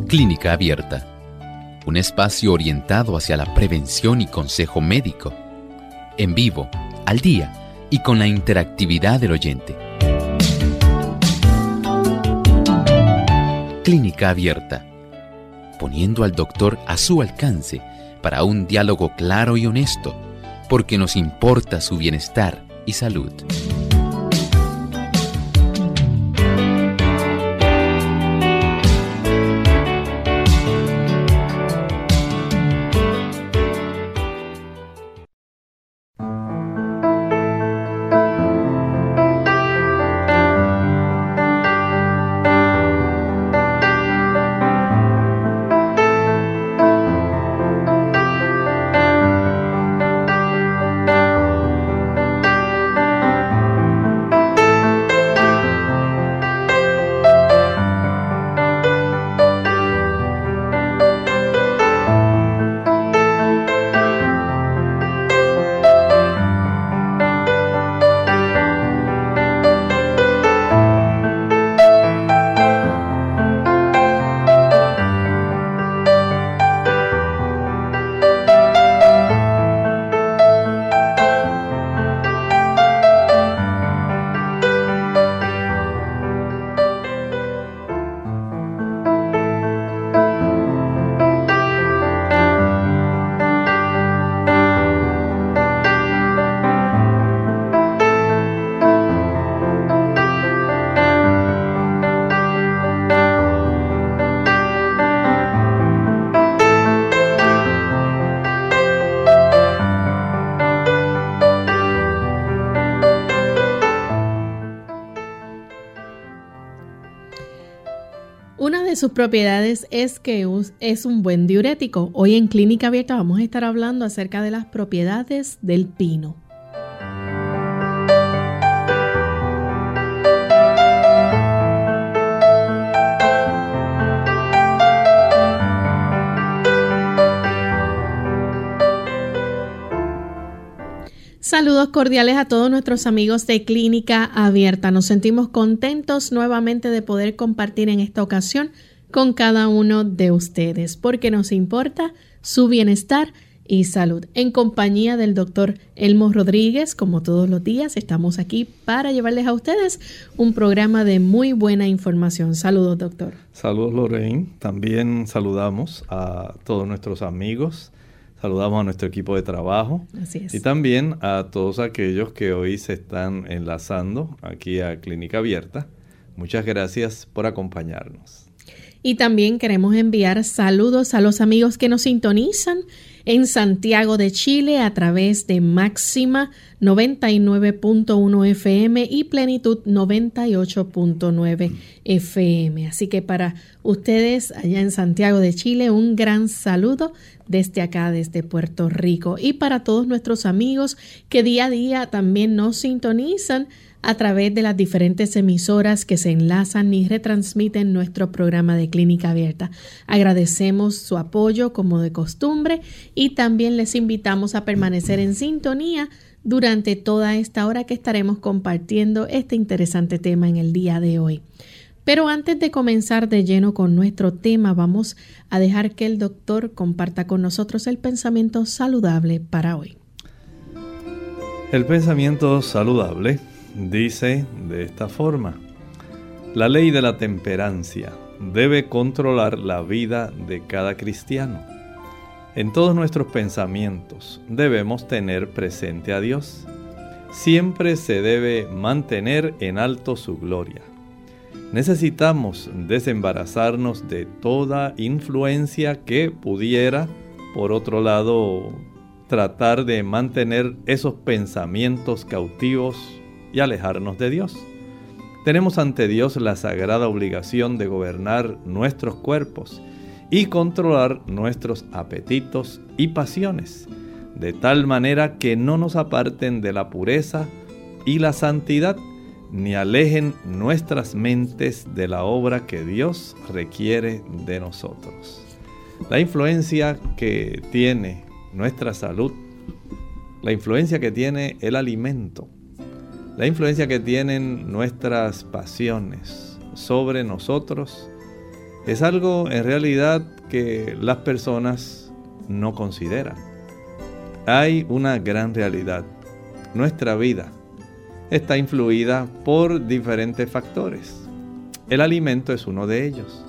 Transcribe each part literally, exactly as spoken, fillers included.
Clínica Abierta, un espacio orientado hacia la prevención y consejo médico, en vivo, al día y con la interactividad del oyente. Clínica Abierta, poniendo al doctor a su alcance para un diálogo claro y honesto, porque nos importa su bienestar y salud. Sus propiedades es que es un buen diurético. Hoy en Clínica Abierta vamos a estar hablando acerca de las propiedades del pino. Saludos cordiales a todos nuestros amigos de Clínica Abierta. Nos sentimos contentos nuevamente de poder compartir en esta ocasión con cada uno de ustedes, porque nos importa su bienestar y salud. En compañía del doctor Elmo Rodríguez, como todos los días, estamos aquí para llevarles a ustedes un programa de muy buena información. Saludos, doctor. Saludos, Lorraine. También saludamos a todos nuestros amigos. Saludamos a nuestro equipo de trabajo. Así es. Y también a todos aquellos que hoy se están enlazando aquí a Clínica Abierta. Muchas gracias por acompañarnos. Y también queremos enviar saludos a los amigos que nos sintonizan en Santiago de Chile a través de Máxima noventa y nueve punto uno F M y Plenitud noventa y ocho punto nueve F M. Así que para ustedes allá en Santiago de Chile, un gran saludo desde acá, desde Puerto Rico. Y para todos nuestros amigos que día a día también nos sintonizan a través de las diferentes emisoras que se enlazan y retransmiten nuestro programa de Clínica Abierta. Agradecemos su apoyo como de costumbre y también les invitamos a permanecer en sintonía durante toda esta hora que estaremos compartiendo este interesante tema en el día de hoy. Pero antes de comenzar de lleno con nuestro tema, vamos a dejar que el doctor comparta con nosotros el pensamiento saludable para hoy. El pensamiento saludable dice de esta forma: la ley de la temperancia debe controlar la vida de cada cristiano. En todos nuestros pensamientos debemos tener presente a Dios. Siempre se debe mantener en alto su gloria. Necesitamos desembarazarnos de toda influencia que pudiera, por otro lado, tratar de mantener esos pensamientos cautivos y alejarnos de Dios. Tenemos ante Dios la sagrada obligación de gobernar nuestros cuerpos y controlar nuestros apetitos y pasiones, de tal manera que no nos aparten de la pureza y la santidad, ni alejen nuestras mentes de la obra que Dios requiere de nosotros. La influencia que tiene nuestra salud, la influencia que tiene el alimento, la influencia que tienen nuestras pasiones sobre nosotros, es algo en realidad que las personas no consideran. Hay una gran realidad. Nuestra vida está influida por diferentes factores. El alimento es uno de ellos.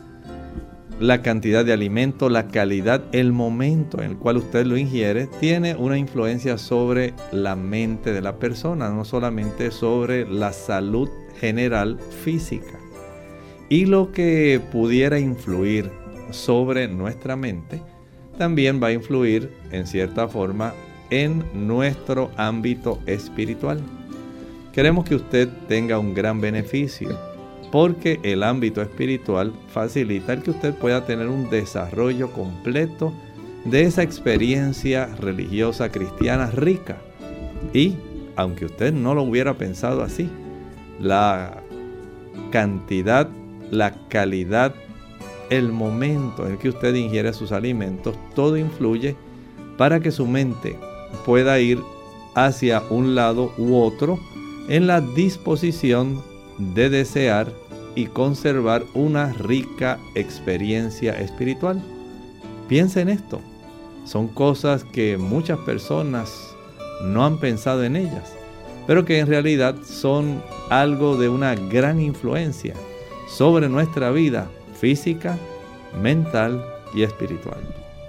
La cantidad de alimento, la calidad, el momento en el cual usted lo ingiere, tiene una influencia sobre la mente de la persona, no solamente sobre la salud general física. Y lo que pudiera influir sobre nuestra mente, también va a influir en cierta forma en nuestro ámbito espiritual. Queremos que usted tenga un gran beneficio, porque el ámbito espiritual facilita el que usted pueda tener un desarrollo completo de esa experiencia religiosa cristiana rica. Y, aunque usted no lo hubiera pensado así, la cantidad, la calidad, el momento en el que usted ingiere sus alimentos, todo influye para que su mente pueda ir hacia un lado u otro en la disposición de desear y conservar una rica experiencia espiritual. Piensa en esto. Son cosas que muchas personas no han pensado en ellas, pero que en realidad son algo de una gran influencia sobre nuestra vida física, mental y espiritual.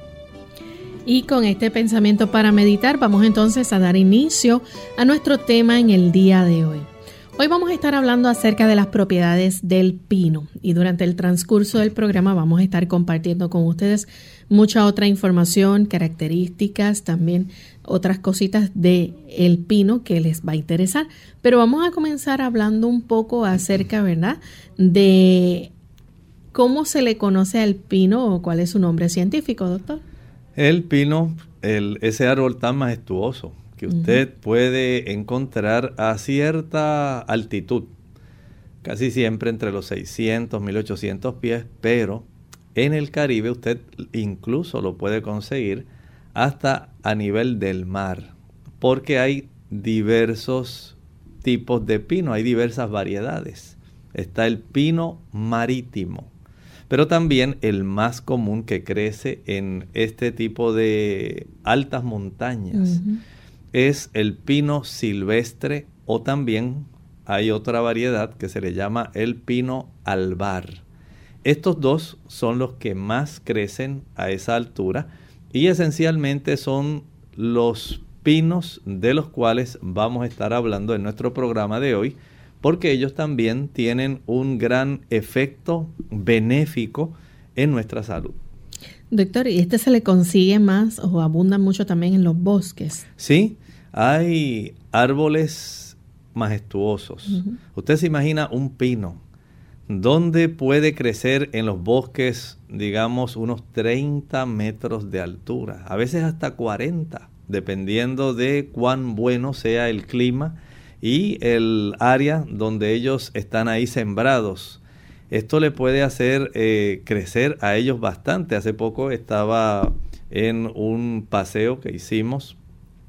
Y con este pensamiento para meditar, vamos entonces a dar inicio a nuestro tema en el día de hoy. Hoy vamos a estar hablando acerca de las propiedades del pino y durante el transcurso del programa vamos a estar compartiendo con ustedes mucha otra información, características, también otras cositas del pino que les va a interesar. Pero vamos a comenzar hablando un poco acerca, ¿verdad?, de cómo se le conoce al pino o cuál es su nombre científico, doctor. El pino, el, ese árbol tan majestuoso que usted uh-huh. puede encontrar a cierta altitud, casi siempre entre los seiscientos, mil ochocientos pies, pero en el Caribe usted incluso lo puede conseguir hasta a nivel del mar, porque hay diversos tipos de pino, hay diversas variedades. Está el pino marítimo, pero también el más común que crece en este tipo de altas montañas uh-huh. es el pino silvestre, o también hay otra variedad que se le llama el pino albar. Estos dos son los que más crecen a esa altura y esencialmente son los pinos de los cuales vamos a estar hablando en nuestro programa de hoy, porque ellos también tienen un gran efecto benéfico en nuestra salud. Doctor, ¿y este se le consigue más o abunda mucho también en los bosques? Sí, hay árboles majestuosos. Uh-huh. Usted se imagina un pino, ¿dónde puede crecer en los bosques, digamos, unos treinta metros de altura? A veces hasta cuarenta, dependiendo de cuán bueno sea el clima y el área donde ellos están ahí sembrados. Esto le puede hacer eh, crecer a ellos bastante. Hace poco estaba en un paseo que hicimos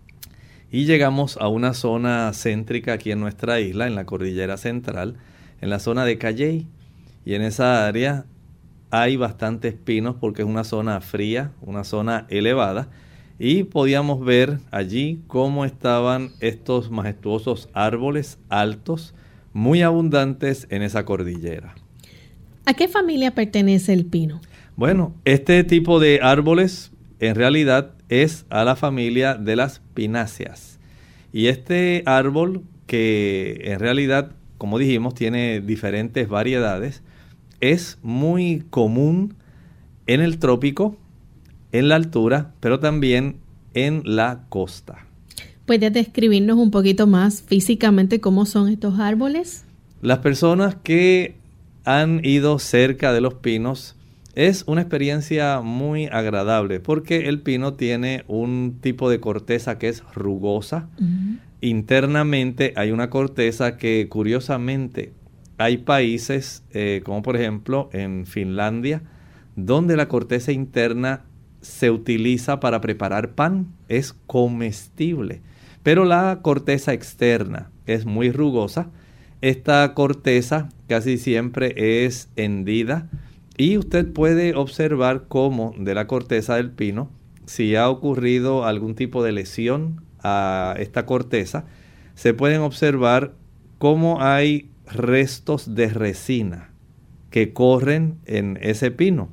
y llegamos a una zona céntrica aquí en nuestra isla, en la cordillera central, en la zona de Calley. Y en esa área hay bastantes pinos porque es una zona fría, una zona elevada. Y podíamos ver allí cómo estaban estos majestuosos árboles altos, muy abundantes en esa cordillera. ¿A qué familia pertenece el pino? Bueno, este tipo de árboles en realidad es a la familia de las pináceas. Y este árbol, que en realidad, como dijimos, tiene diferentes variedades, es muy común en el trópico, en la altura, pero también en la costa. ¿Puedes describirnos un poquito más físicamente cómo son estos árboles? Las personas que han ido cerca de los pinos, es una experiencia muy agradable porque el pino tiene un tipo de corteza que es rugosa. Uh-huh. Internamente hay una corteza que, curiosamente, hay países eh, como por ejemplo en Finlandia, donde la corteza interna se utiliza para preparar pan, es comestible, pero la corteza externa es muy rugosa. Esta corteza casi siempre es hendida Y usted puede observar cómo de la corteza del pino, si ha ocurrido algún tipo de lesión a esta corteza, se pueden observar cómo hay restos de resina que corren en ese pino.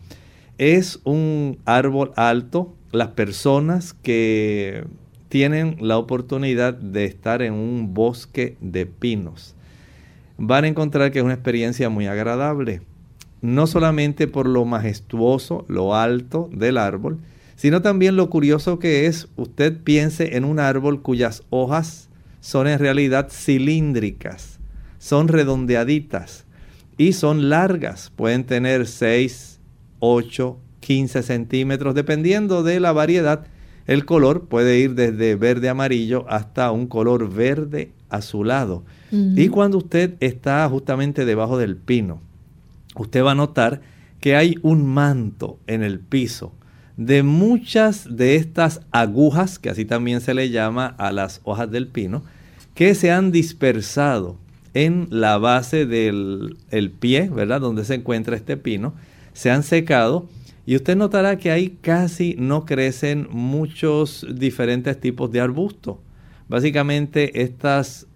Es un árbol alto. Las personas que tienen la oportunidad de estar en un bosque de pinos van a encontrar que es una experiencia muy agradable. No solamente por lo majestuoso, lo alto del árbol, sino también lo curioso que es, usted piense en un árbol cuyas hojas son en realidad cilíndricas, son redondeaditas y son largas. Pueden tener seis, ocho, quince centímetros, dependiendo de la variedad. El color puede ir desde verde amarillo hasta un color verde azulado. Uh-huh. Y cuando usted está justamente debajo del pino, usted va a notar que hay un manto en el piso de muchas de estas agujas, que así también se le llama a las hojas del pino, que se han dispersado en la base del el pie, ¿verdad?, donde se encuentra este pino, se han secado, y usted notará que ahí casi no crecen muchos diferentes tipos de arbustos. Básicamente estas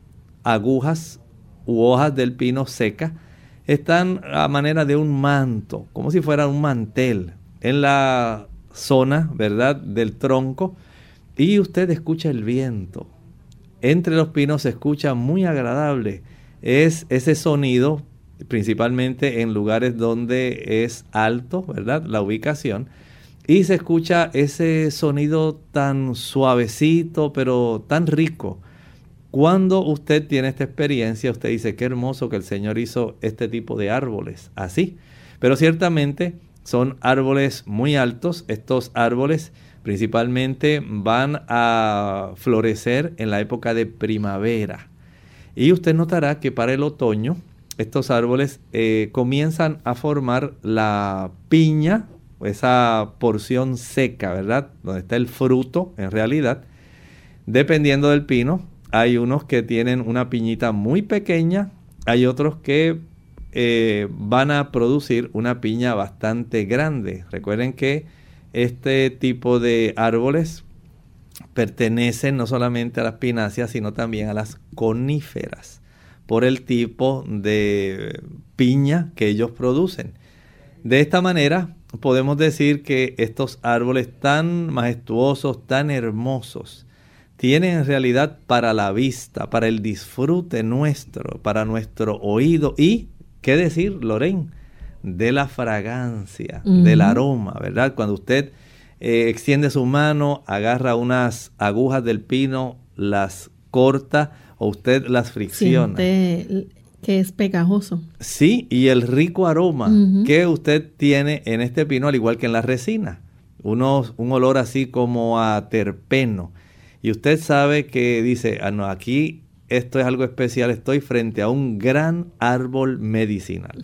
agujas u hojas del pino seca están a manera de un manto, como si fuera un mantel en la zona, ¿verdad?, del tronco, y usted escucha el viento. Entre los pinos se escucha muy agradable. Es ese sonido, principalmente en lugares donde es alto, ¿verdad?, la ubicación, y se escucha ese sonido tan suavecito, pero tan rico. Cuando usted tiene esta experiencia, usted dice, qué hermoso que el Señor hizo este tipo de árboles así. Pero ciertamente son árboles muy altos. Estos árboles principalmente van a florecer en la época de primavera. Y usted notará que para el otoño, estos árboles eh, comienzan a formar la piña, esa porción seca, ¿verdad?, donde está el fruto en realidad. Dependiendo del pino, hay unos que tienen una piñita muy pequeña, hay otros que eh, van a producir una piña bastante grande. Recuerden que este tipo de árboles pertenecen no solamente a las pináceas, sino también a las coníferas, por el tipo de piña que ellos producen. De esta manera podemos decir que estos árboles tan majestuosos, tan hermosos, tienen en realidad para la vista, para el disfrute nuestro, para nuestro oído y, ¿qué decir, Lorraine?, de la fragancia, uh-huh. del aroma, ¿verdad? Cuando usted eh, extiende su mano, agarra unas agujas del pino, las corta o usted las fricciona. Siente que es pegajoso. Sí, y el rico aroma uh-huh. que usted tiene en este pino, al igual que en la resina. Uno, un olor así como a terpeno. Y usted sabe que dice, ah, no, aquí esto es algo especial, estoy frente a un gran árbol medicinal.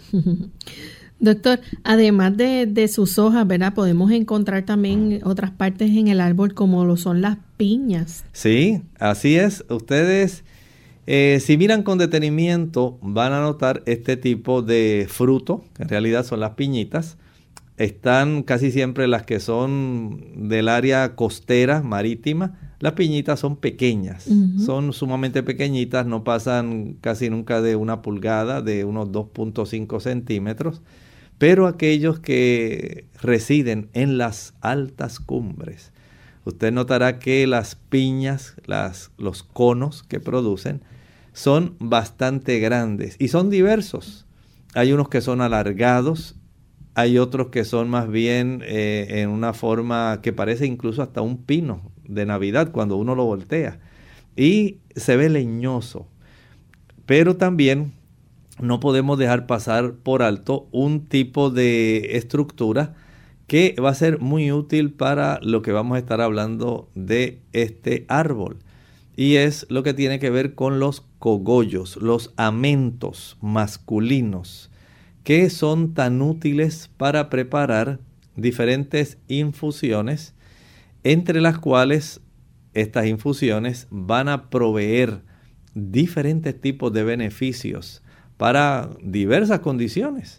Doctor, además de, de sus hojas, ¿verdad?, podemos encontrar también otras partes en el árbol como lo son las piñas. Sí, así es. Ustedes, eh, si miran con detenimiento, van a notar este tipo de fruto, que en realidad son las piñitas. Están casi siempre las que son del área costera, marítima. Las piñitas son pequeñas, uh-huh. son sumamente pequeñitas, no pasan casi nunca de una pulgada, de unos dos punto cinco centímetros. Pero aquellos que residen en las altas cumbres, usted notará que las piñas, las, los conos que producen, son bastante grandes y son diversos. Hay unos que son alargados, hay otros que son más bien eh, en una forma que parece incluso hasta un pino de Navidad cuando uno lo voltea. Y se ve leñoso. Pero también no podemos dejar pasar por alto un tipo de estructura que va a ser muy útil para lo que vamos a estar hablando de este árbol. Y es lo que tiene que ver con los cogollos, los amentos masculinos, que son tan útiles para preparar diferentes infusiones, entre las cuales estas infusiones van a proveer diferentes tipos de beneficios para diversas condiciones.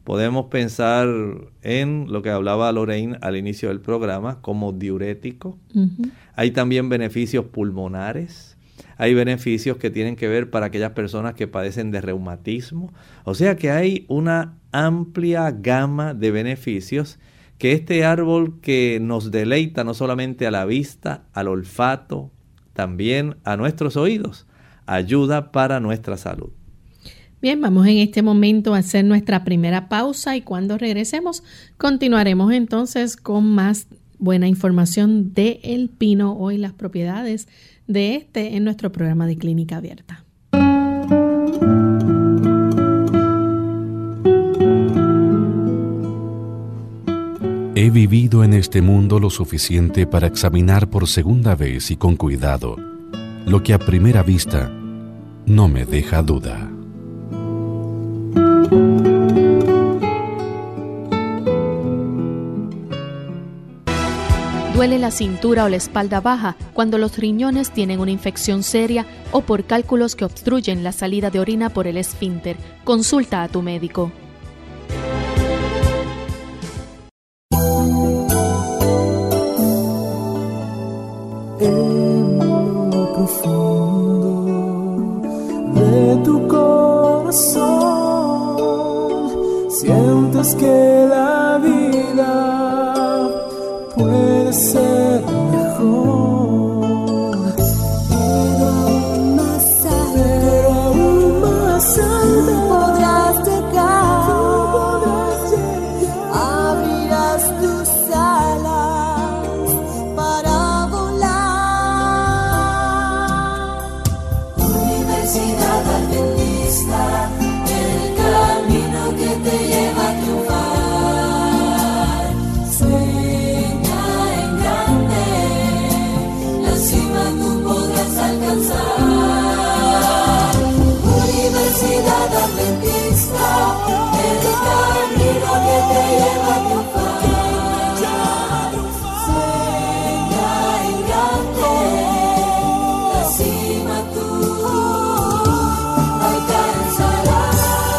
Podemos pensar en lo que hablaba Lorraine al inicio del programa como diurético. Uh-huh. Hay también beneficios pulmonares. Hay beneficios que tienen que ver para aquellas personas que padecen de reumatismo. O sea que hay una amplia gama de beneficios que este árbol que nos deleita no solamente a la vista, al olfato, también a nuestros oídos, ayuda para nuestra salud. Bien, vamos en este momento a hacer nuestra primera pausa y cuando regresemos continuaremos entonces con más buena información de el pino, hoy las propiedades de este en nuestro programa de Clínica Abierta. He vivido en este mundo lo suficiente para examinar por segunda vez y con cuidado lo que a primera vista no me deja duda. Duele la cintura o la espalda baja cuando los riñones tienen una infección seria o por cálculos que obstruyen la salida de orina por el esfínter. Consulta a tu médico. En lo profundo de tu corazón sientes que la vida puede ser mejor, pero aún más alto, pero aún más alto podrás llegar, podrás llegar. Abrirás tus alas para volar. Universidad Adventista, el camino que te lleva a triunfar. Sueña en grande, la cima tú podrás alcanzar. Universidad Adventista, el camino que te lleva a triunfar. Sueña en grande, la cima tú alcanzarás.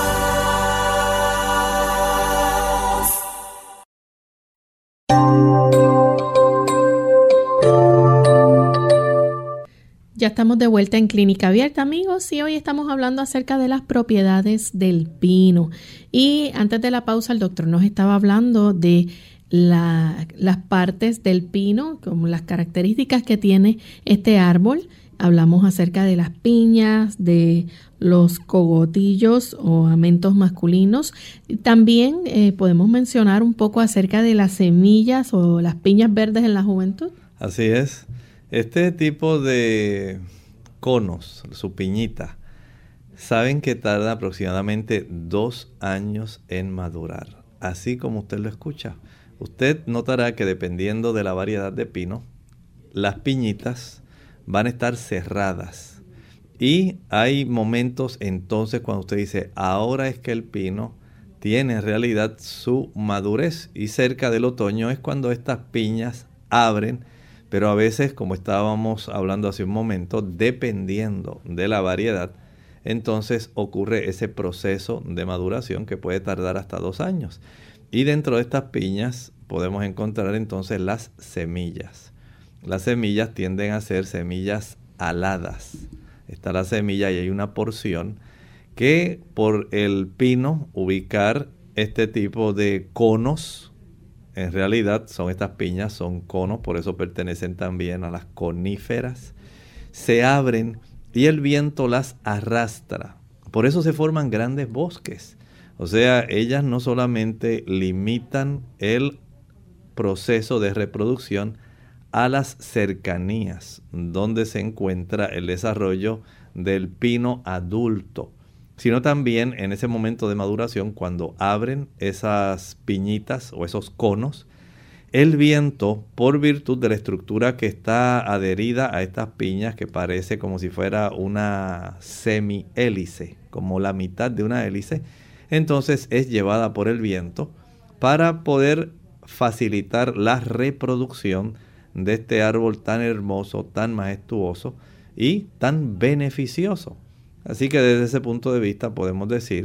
Ya estamos de vuelta en Clínica Abierta, amigos, y hoy estamos hablando acerca de las propiedades del pino. Y antes de la pausa, el doctor nos estaba hablando de la, las partes del pino, como las características que tiene este árbol. Hablamos acerca de las piñas, de los cogotillos o amentos masculinos. También eh, podemos mencionar un poco acerca de las semillas o las piñas verdes en la juventud. Así es. Este tipo de conos, su piñita, saben que tarda aproximadamente dos años en madurar. Así como usted lo escucha. Usted notará que dependiendo de la variedad de pino, las piñitas van a estar cerradas. Y hay momentos entonces cuando usted dice, ahora es que el pino tiene en realidad su madurez. Y cerca del otoño es cuando estas piñas abren. Pero a veces, como estábamos hablando hace un momento, dependiendo de la variedad, entonces ocurre ese proceso de maduración que puede tardar hasta dos años. Y dentro de estas piñas podemos encontrar entonces las semillas. Las semillas tienden a ser semillas aladas. Está la semilla y hay una porción que por el pino ubicar este tipo de conos. En realidad son estas piñas, son conos, por eso pertenecen también a las coníferas. Se abren y el viento las arrastra. Por eso se forman grandes bosques. O sea, ellas no solamente limitan el proceso de reproducción a las cercanías donde se encuentra el desarrollo del pino adulto, sino también en ese momento de maduración, cuando abren esas piñitas o esos conos, el viento, por virtud de la estructura que está adherida a estas piñas, que parece como si fuera una semihélice, como la mitad de una hélice, entonces es llevada por el viento para poder facilitar la reproducción de este árbol tan hermoso, tan majestuoso y tan beneficioso. Así que desde ese punto de vista podemos decir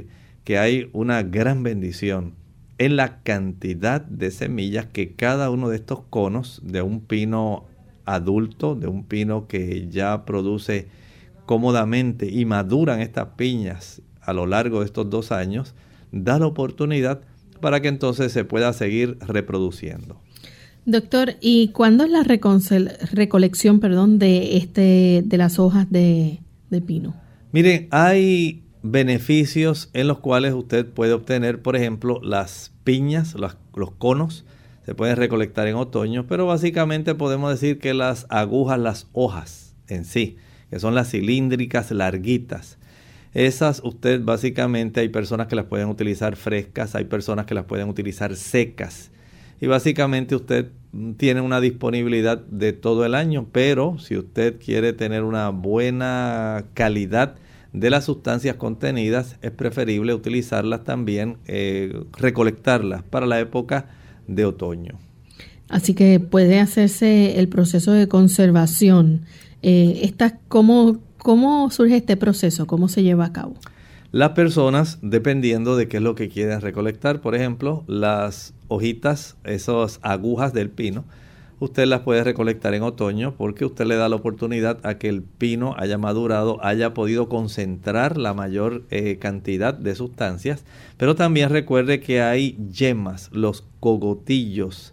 que hay una gran bendición en la cantidad de semillas que cada uno de estos conos de un pino adulto, de un pino que ya produce cómodamente y maduran estas piñas a lo largo de estos dos años, da la oportunidad para que entonces se pueda seguir reproduciendo. Doctor, ¿y cuándo es la recolección, perdón, de este de las hojas de, de pino? Miren, hay beneficios en los cuales usted puede obtener, por ejemplo, las piñas, las, los conos, se pueden recolectar en otoño, pero básicamente podemos decir que las agujas, las hojas en sí, que son las cilíndricas larguitas, esas usted básicamente hay personas que las pueden utilizar frescas, hay personas que las pueden utilizar secas. Y básicamente usted tiene una disponibilidad de todo el año, pero si usted quiere tener una buena calidad de las sustancias contenidas, es preferible utilizarlas también, eh, recolectarlas para la época de otoño. Así que puede hacerse el proceso de conservación. Eh, esta, ¿cómo, ¿Cómo surge este proceso? ¿Cómo se lleva a cabo? Las personas, dependiendo de qué es lo que quieren recolectar, por ejemplo, las hojitas, esas agujas del pino, usted las puede recolectar en otoño porque usted le da la oportunidad a que el pino haya madurado, haya podido concentrar la mayor eh, cantidad de sustancias, pero también recuerde que hay yemas, los cogotillos,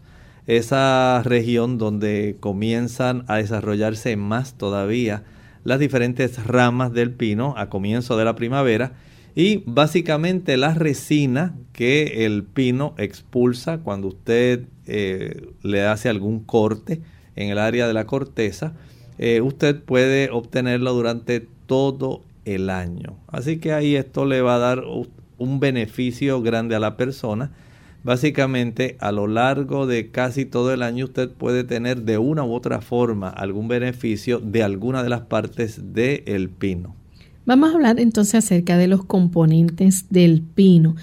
esa región donde comienzan a desarrollarse más todavía las diferentes ramas del pino a comienzo de la primavera, y básicamente la resina que el pino expulsa cuando usted eh, le hace algún corte en el área de la corteza, eh, usted puede obtenerlo durante todo el año. Así que ahí esto le va a dar un beneficio grande a la persona. Básicamente, a lo largo de casi todo el año usted puede tener de una u otra forma algún beneficio de alguna de las partes del pino. Vamos a hablar entonces acerca de los componentes del pino.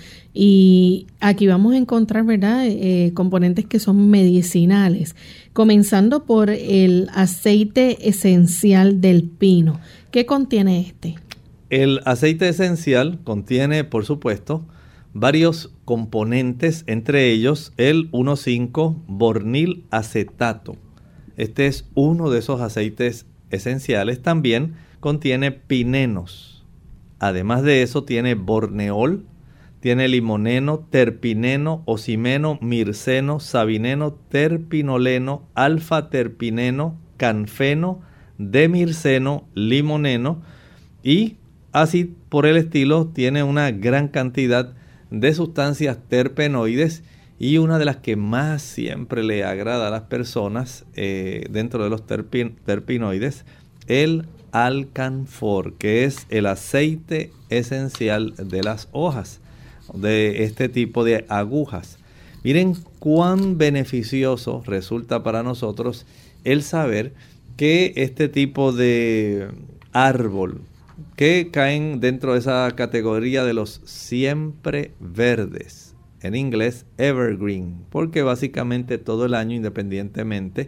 Y aquí vamos a encontrar, ¿verdad?, eh, componentes que son medicinales, comenzando por el aceite esencial del pino. ¿Qué contiene este? El aceite esencial contiene, por supuesto, varios componentes, entre ellos el uno cinco bornil acetato. Este es uno de esos aceites esenciales. También contiene pinenos. Además de eso tiene borneol, tiene limoneno, terpineno, ocimeno, mirceno, sabineno, terpinoleno, alfa-terpineno, canfeno, demirceno, limoneno, y así por el estilo tiene una gran cantidad de sustancias terpenoides, y una de las que más siempre le agrada a las personas eh, dentro de los terpin, terpinoides, el alcanfor, que es el aceite esencial de las hojas de este tipo de agujas. Miren cuán beneficioso resulta para nosotros el saber que este tipo de árbol, que caen dentro de esa categoría de los siempre verdes, en inglés evergreen, porque básicamente todo el año, independientemente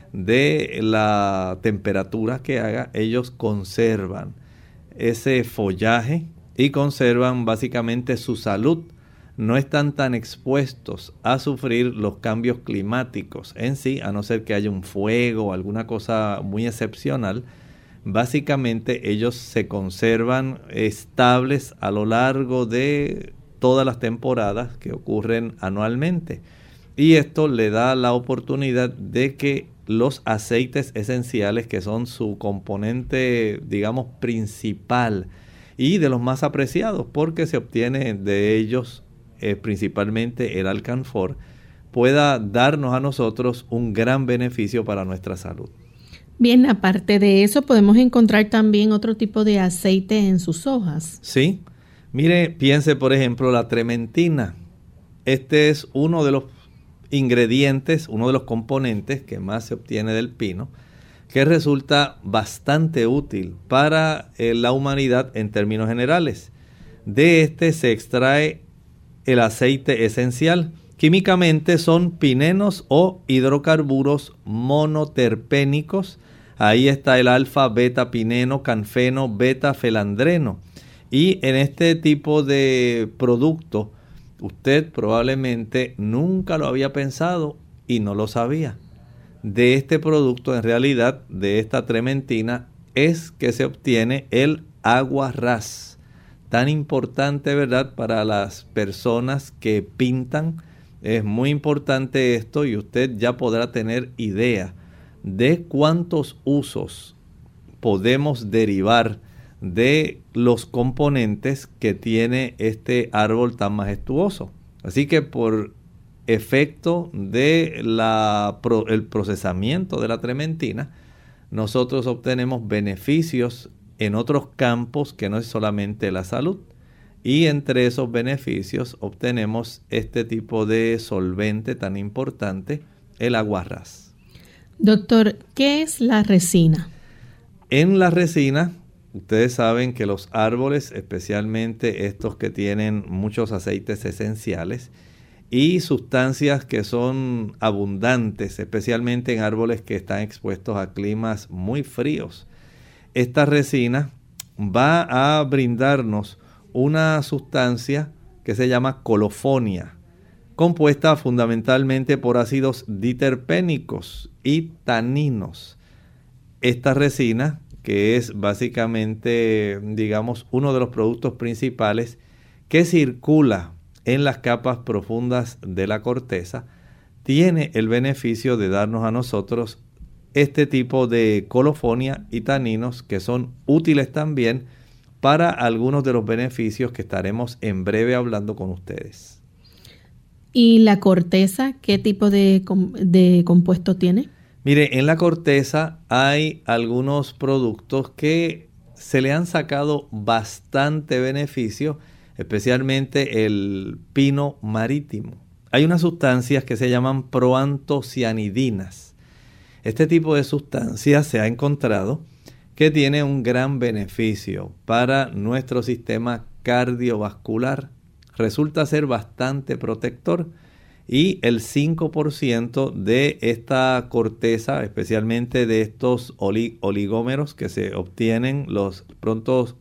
de la temperatura que haga, ellos conservan ese follaje y conservan básicamente su salud. No están tan expuestos a sufrir los cambios climáticos en sí, a no ser que haya un fuego o alguna cosa muy excepcional. Básicamente ellos se conservan estables a lo largo de todas las temporadas que ocurren anualmente. Y esto le da la oportunidad de que los aceites esenciales, que son su componente, digamos, principal y de los más apreciados, porque se obtiene de ellos eh, principalmente el alcanfor, pueda darnos a nosotros un gran beneficio para nuestra salud. Bien, aparte de eso, podemos encontrar también otro tipo de aceite en sus hojas. Sí, mire, piense por ejemplo la trementina. Este es uno de los ingredientes, uno de los componentes que más se obtiene del pino, que resulta bastante útil para eh, la humanidad en términos generales. De este se extrae el aceite esencial. Químicamente son pinenos o hidrocarburos monoterpénicos. Ahí está el alfa, beta pineno, canfeno, beta felandreno. Y en este tipo de producto, usted probablemente nunca lo había pensado y no lo sabía. De este producto, en realidad, de esta trementina, es que se obtiene el agua ras. Tan importante, ¿verdad?, para las personas que pintan. Es muy importante esto y usted ya podrá tener idea de cuántos usos podemos derivar de los componentes que tiene este árbol tan majestuoso. Así que por efecto de la, el procesamiento de la trementina, nosotros obtenemos beneficios en otros campos que no es solamente la salud. Y entre esos beneficios obtenemos este tipo de solvente tan importante, el agua ras. Doctor, ¿qué es la resina? En la resina, ustedes saben que los árboles, especialmente estos que tienen muchos aceites esenciales y sustancias que son abundantes, especialmente en árboles que están expuestos a climas muy fríos, esta resina va a brindarnos una sustancia que se llama colofonia, compuesta fundamentalmente por ácidos diterpénicos y taninos. Esta resina, que es básicamente, digamos, uno de los productos principales que circula en las capas profundas de la corteza, tiene el beneficio de darnos a nosotros este tipo de colofonia y taninos que son útiles también para algunos de los beneficios que estaremos en breve hablando con ustedes. ¿Y la corteza, qué tipo de, de compuesto tiene? Mire, en la corteza hay algunos productos que se le han sacado bastante beneficio, especialmente el pino marítimo. Hay unas sustancias que se llaman proantocianidinas. Este tipo de sustancias se ha encontrado que tiene un gran beneficio para nuestro sistema cardiovascular. Resulta ser bastante protector y el cinco por ciento de esta corteza, especialmente de estos oligómeros que se obtienen, los pronto,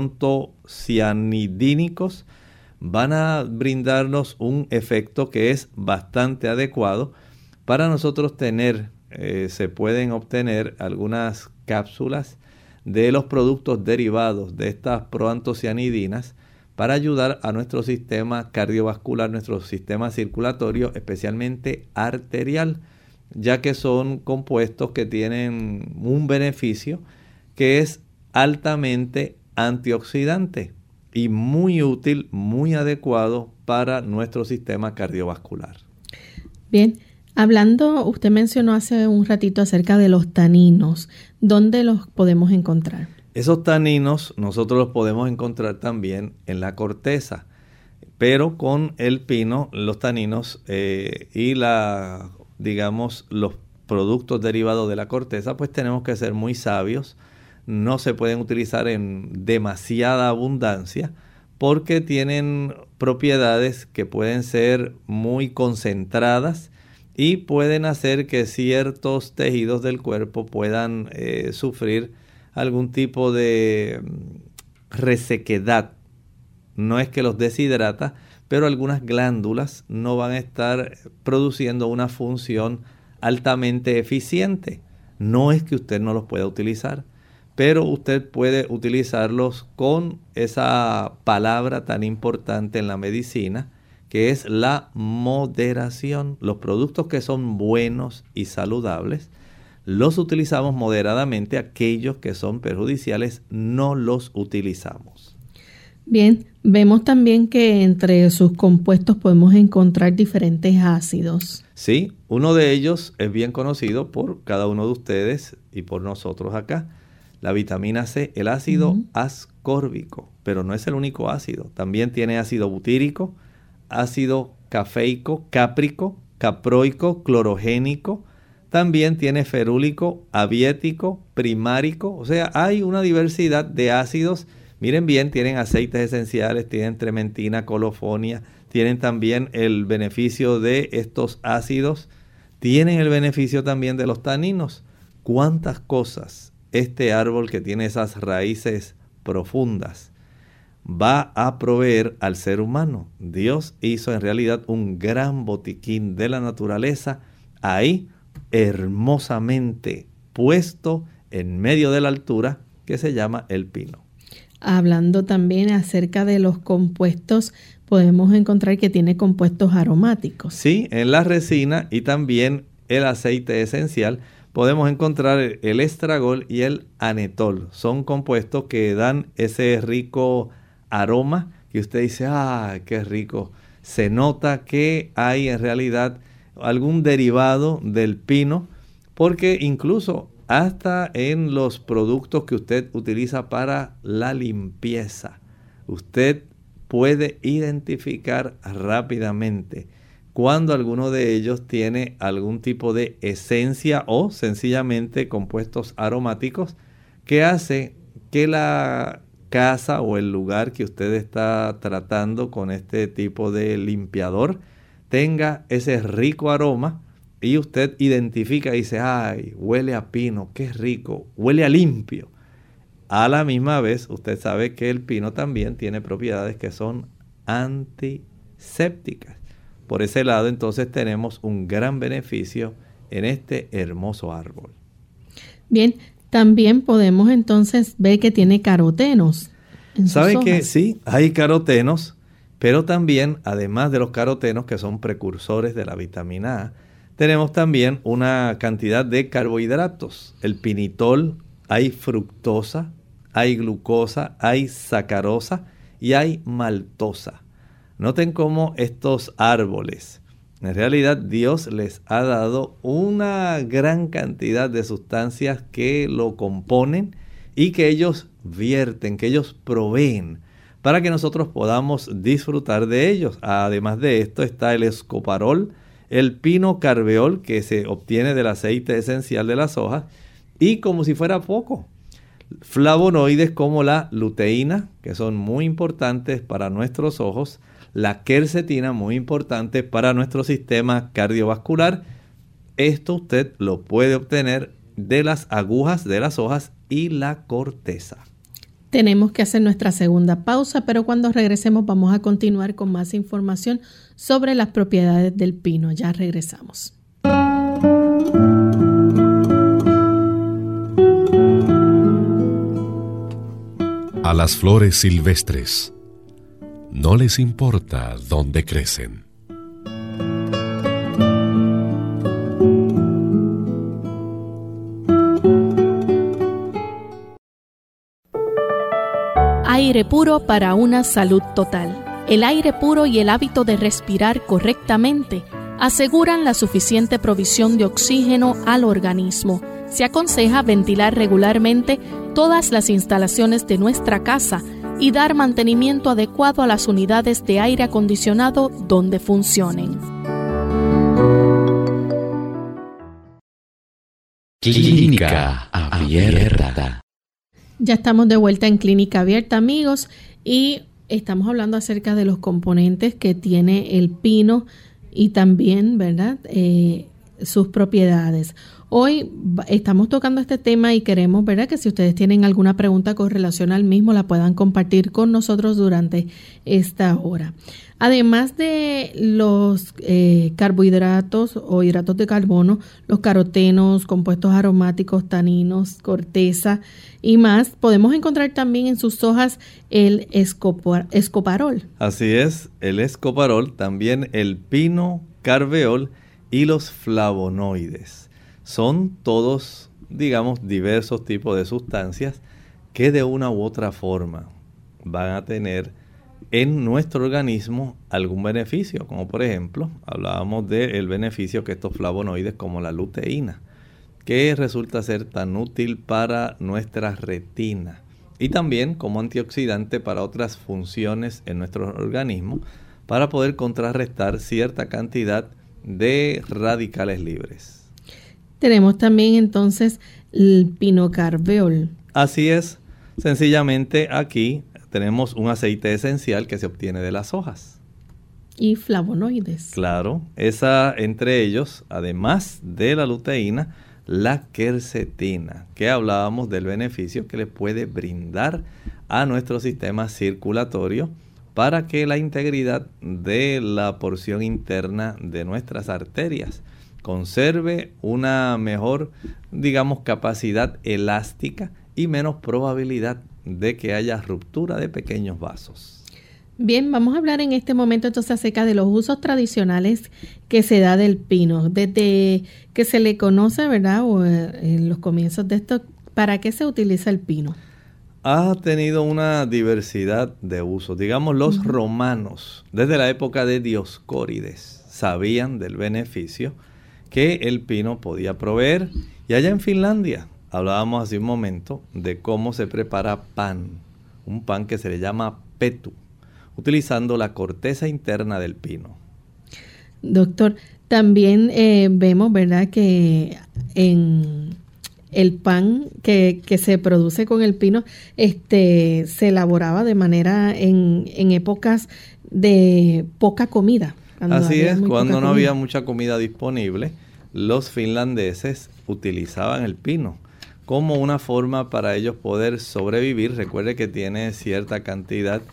proantocianidínicos, van a brindarnos un efecto que es bastante adecuado para nosotros tener. Eh, se pueden obtener algunas cápsulas de los productos derivados de estas proantocianidinas para ayudar a nuestro sistema cardiovascular, nuestro sistema circulatorio, especialmente arterial, ya que son compuestos que tienen un beneficio que es altamente antioxidante y muy útil, muy adecuado para nuestro sistema cardiovascular. Bien. Hablando, usted mencionó hace un ratito acerca de los taninos. ¿Dónde los podemos encontrar? Esos taninos nosotros los podemos encontrar también en la corteza, pero con el pino, los taninos eh, y la, digamos, los productos derivados de la corteza, pues tenemos que ser muy sabios. No se pueden utilizar en demasiada abundancia porque tienen propiedades que pueden ser muy concentradas y pueden hacer que ciertos tejidos del cuerpo puedan eh, sufrir algún tipo de resequedad. No es que los deshidrata, pero algunas glándulas no van a estar produciendo una función altamente eficiente. No es que usted no los pueda utilizar, pero usted puede utilizarlos con esa palabra tan importante en la medicina, que es la moderación. Los productos que son buenos y saludables, los utilizamos moderadamente. Aquellos que son perjudiciales, no los utilizamos. Bien, vemos también que entre sus compuestos podemos encontrar diferentes ácidos. Sí, uno de ellos es bien conocido por cada uno de ustedes y por nosotros acá. La vitamina C, el ácido uh-huh. ascórbico, pero no es el único ácido. También tiene ácido butírico, ácido cafeico, cáprico, caproico, clorogénico. También tiene ferúlico, abiético, primárico. O sea, hay una diversidad de ácidos. Miren bien, tienen aceites esenciales, tienen trementina, colofonia. Tienen también el beneficio de estos ácidos. Tienen el beneficio también de los taninos. ¿Cuántas cosas este árbol que tiene esas raíces profundas va a proveer al ser humano. Dios hizo en realidad un gran botiquín de la naturaleza ahí hermosamente puesto en medio de la altura que se llama el pino. Hablando también acerca de los compuestos, podemos encontrar que tiene compuestos aromáticos. Sí, en la resina y también el aceite esencial podemos encontrar el estragol y el anetol. Son compuestos que dan ese rico aroma que usted dice, ¡ah, qué rico! Se nota que hay en realidad algún derivado del pino, porque incluso hasta en los productos que usted utiliza para la limpieza, usted puede identificar rápidamente cuando alguno de ellos tiene algún tipo de esencia o sencillamente compuestos aromáticos que hace que la casa o el lugar que usted está tratando con este tipo de limpiador tenga ese rico aroma y usted identifica y dice, ¡ay, huele a pino, qué rico! Huele a limpio. A la misma vez, usted sabe que el pino también tiene propiedades que son antisépticas. Por ese lado, entonces, tenemos un gran beneficio en este hermoso árbol. Bien, también podemos entonces ver que tiene carotenos en sus ¿Sabe hojas? que sí? Hay carotenos, pero también, además de los carotenos, que son precursores de la vitamina A, tenemos también una cantidad de carbohidratos. El pinitol, hay fructosa, hay glucosa, hay sacarosa y hay maltosa. Noten cómo estos árboles, en realidad Dios les ha dado una gran cantidad de sustancias que lo componen y que ellos vierten, que ellos proveen para que nosotros podamos disfrutar de ellos. Además de esto está el escoparol, el pino-carveol que se obtiene del aceite esencial de las hojas y, como si fuera poco, flavonoides como la luteína, que son muy importantes para nuestros ojos, la quercetina, muy importante para nuestro sistema cardiovascular. Esto usted lo puede obtener de las agujas de las hojas y la corteza. Tenemos que hacer nuestra segunda pausa, pero cuando regresemos vamos a continuar con más información sobre las propiedades del pino. Ya regresamos. A las flores silvestres no les importa dónde crecen. Aire puro para una salud total. El aire puro y el hábito de respirar correctamente aseguran la suficiente provisión de oxígeno al organismo. Se aconseja ventilar regularmente todas las instalaciones de nuestra casa y dar mantenimiento adecuado a las unidades de aire acondicionado donde funcionen. Clínica Abierta. Ya estamos de vuelta en Clínica Abierta, amigos, y estamos hablando acerca de los componentes que tiene el pino y también, ¿verdad?, eh, sus propiedades. Hoy estamos tocando este tema y queremos, ¿verdad?, que si ustedes tienen alguna pregunta con relación al mismo la puedan compartir con nosotros durante esta hora. Además de los eh, carbohidratos o hidratos de carbono, los carotenos, compuestos aromáticos, taninos, corteza y más, podemos encontrar también en sus hojas el escopar, escoparol. Así es, el escoparol, también el pino-carveol y los flavonoides. Son todos, digamos, diversos tipos de sustancias que de una u otra forma van a tener en nuestro organismo algún beneficio, como por ejemplo, hablábamos del beneficio que estos flavonoides como la luteína, que resulta ser tan útil para nuestra retina y también como antioxidante para otras funciones en nuestro organismo para poder contrarrestar cierta cantidad de radicales libres. Tenemos también entonces el pino-carveol. Así es, sencillamente aquí tenemos un aceite esencial que se obtiene de las hojas. Y flavonoides. Claro, esa entre ellos, además de la luteína, la quercetina, que hablábamos del beneficio que le puede brindar a nuestro sistema circulatorio para que la integridad de la porción interna de nuestras arterias conserve una mejor, digamos, capacidad elástica y menos probabilidad de que haya ruptura de pequeños vasos. Bien, vamos a hablar en este momento entonces acerca de los usos tradicionales que se da del pino. Desde que se le conoce, ¿verdad? O en los comienzos de esto, ¿para qué se utiliza el pino? Ha tenido una diversidad de usos. Digamos, los uh-huh. romanos, desde la época de Dioscórides, sabían del beneficio que el pino podía proveer. Y allá en Finlandia, hablábamos hace un momento de cómo se prepara pan, un pan que se le llama petu, utilizando la corteza interna del pino. Doctor, también eh, vemos, ¿verdad?, que en el pan que, que se produce con el pino este, se elaboraba de manera en, en épocas de poca comida. Así es, cuando no había mucha comida disponible, los finlandeses utilizaban el pino como una forma para ellos poder sobrevivir. Recuerde que tiene cierta cantidad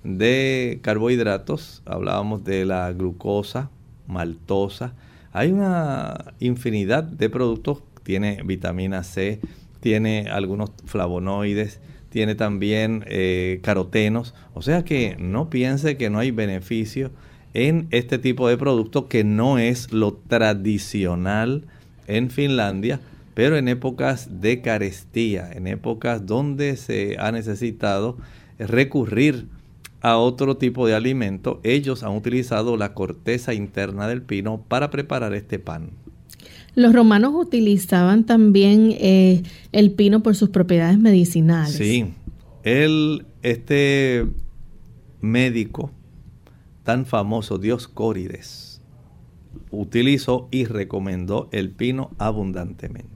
de carbohidratos, hablábamos de la glucosa, maltosa, hay una infinidad de productos, tiene vitamina C, tiene algunos flavonoides, tiene también eh, carotenos, o sea que no piense que no hay beneficio en este tipo de producto que no es lo tradicional en Finlandia, pero en épocas de carestía, en épocas donde se ha necesitado recurrir a otro tipo de alimento, ellos han utilizado la corteza interna del pino para preparar este pan. Los romanos utilizaban también eh, el pino por sus propiedades medicinales. Sí, el, este médico tan famoso, Dioscórides, utilizó y recomendó el pino abundantemente.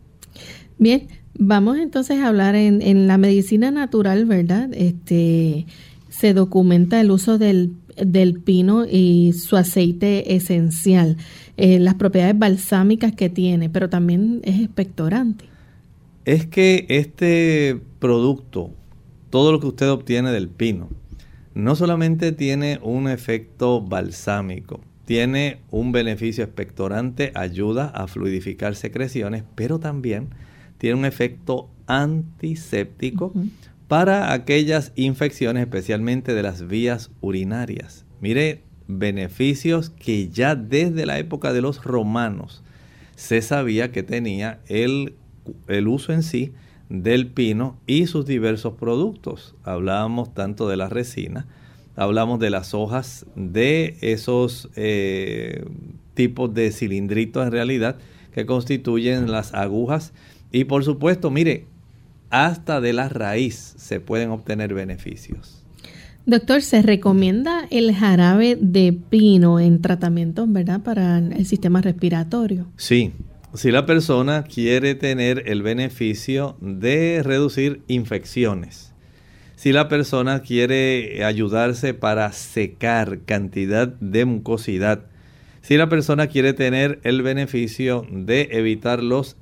Bien, vamos entonces a hablar en, en la medicina natural, ¿verdad? Este, se documenta el uso del, del pino y su aceite esencial, eh, las propiedades balsámicas que tiene, pero también es expectorante. Es que este producto, todo lo que usted obtiene del pino, no solamente tiene un efecto balsámico, tiene un beneficio expectorante, ayuda a fluidificar secreciones, pero también tiene un efecto antiséptico uh-huh. para aquellas infecciones, especialmente de las vías urinarias. Mire, beneficios que ya desde la época de los romanos se sabía que tenía el, el uso en sí del pino y sus diversos productos. Hablábamos tanto de la resina, hablamos de las hojas, de esos eh, tipos de cilindritos en realidad que constituyen las agujas y por supuesto, mire, hasta de la raíz se pueden obtener beneficios. Doctor, ¿se recomienda el jarabe de pino en tratamientos, verdad, para el sistema respiratorio? Sí. Si la persona quiere tener el beneficio de reducir infecciones, si la persona quiere ayudarse para secar cantidad de mucosidad, si la persona quiere tener el beneficio de evitar los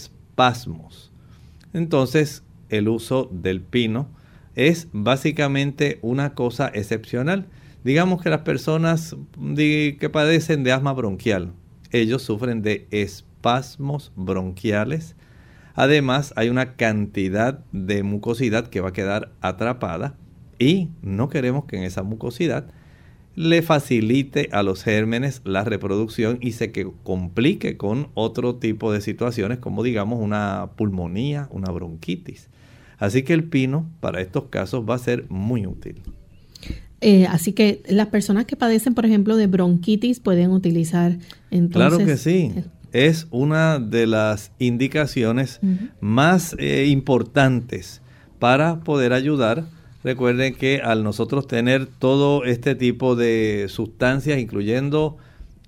espasmos, entonces el uso del pino es básicamente una cosa excepcional. Digamos que las personas que padecen de asma bronquial, ellos sufren de espasmos. espasmos bronquiales. Además, hay una cantidad de mucosidad que va a quedar atrapada y no queremos que en esa mucosidad le facilite a los gérmenes la reproducción y se que complique con otro tipo de situaciones como digamos una pulmonía, una bronquitis. Así que el pino para estos casos va a ser muy útil. Eh, así que las personas que padecen, por ejemplo, de bronquitis pueden utilizar entonces... Claro que sí. Es una de las indicaciones uh-huh. más eh, importantes para poder ayudar. Recuerden que al nosotros tener todo este tipo de sustancias, incluyendo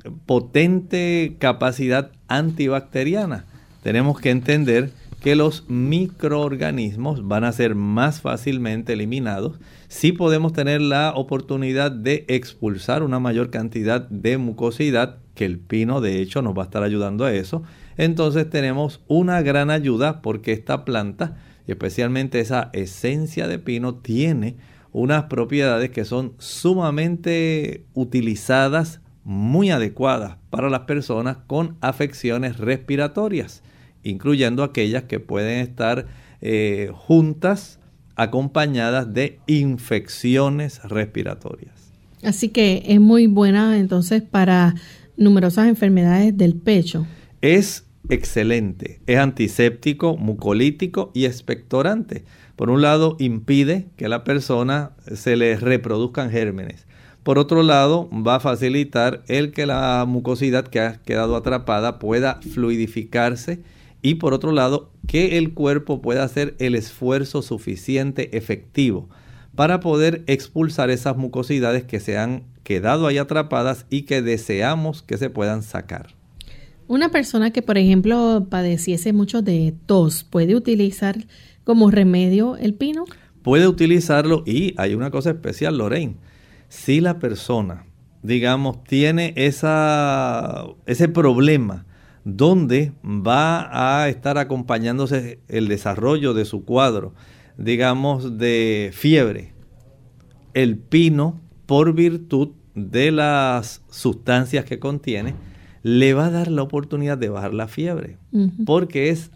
potente capacidad antibacteriana, tenemos que entender que los microorganismos van a ser más fácilmente eliminados si podemos tener la oportunidad de expulsar una mayor cantidad de mucosidad, que el pino de hecho nos va a estar ayudando a eso. Entonces tenemos una gran ayuda porque esta planta y especialmente esa esencia de pino tiene unas propiedades que son sumamente utilizadas, muy adecuadas para las personas con afecciones respiratorias, incluyendo aquellas que pueden estar eh, juntas, acompañadas de infecciones respiratorias. Así que es muy buena entonces para numerosas enfermedades del pecho. Es excelente, es antiséptico, mucolítico y expectorante. Por un lado, impide que a la persona se le reproduzcan gérmenes. Por otro lado, va a facilitar el que la mucosidad que ha quedado atrapada pueda fluidificarse y por otro lado, que el cuerpo pueda hacer el esfuerzo suficiente, efectivo, para poder expulsar esas mucosidades que se han quedado ahí atrapadas y que deseamos que se puedan sacar. Una persona que, por ejemplo, padeciese mucho de tos, ¿puede utilizar como remedio el pino? Puede utilizarlo y hay una cosa especial, Lorraine. Si la persona, digamos, tiene esa, ese problema donde va a estar acompañándose el desarrollo de su cuadro, digamos, de fiebre, el pino, por virtud de las sustancias que contiene, le va a dar la oportunidad de bajar la fiebre, uh-huh. porque es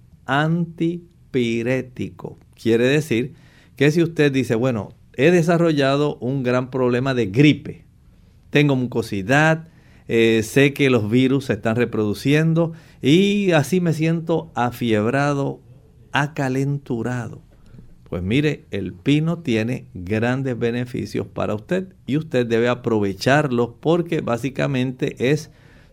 antipirético. Quiere decir que si usted dice, bueno, he desarrollado un gran problema de gripe, tengo mucosidad, eh, sé que los virus se están reproduciendo y así me siento afiebrado, acalenturado. Pues mire, el pino tiene grandes beneficios para usted y usted debe aprovecharlos porque básicamente es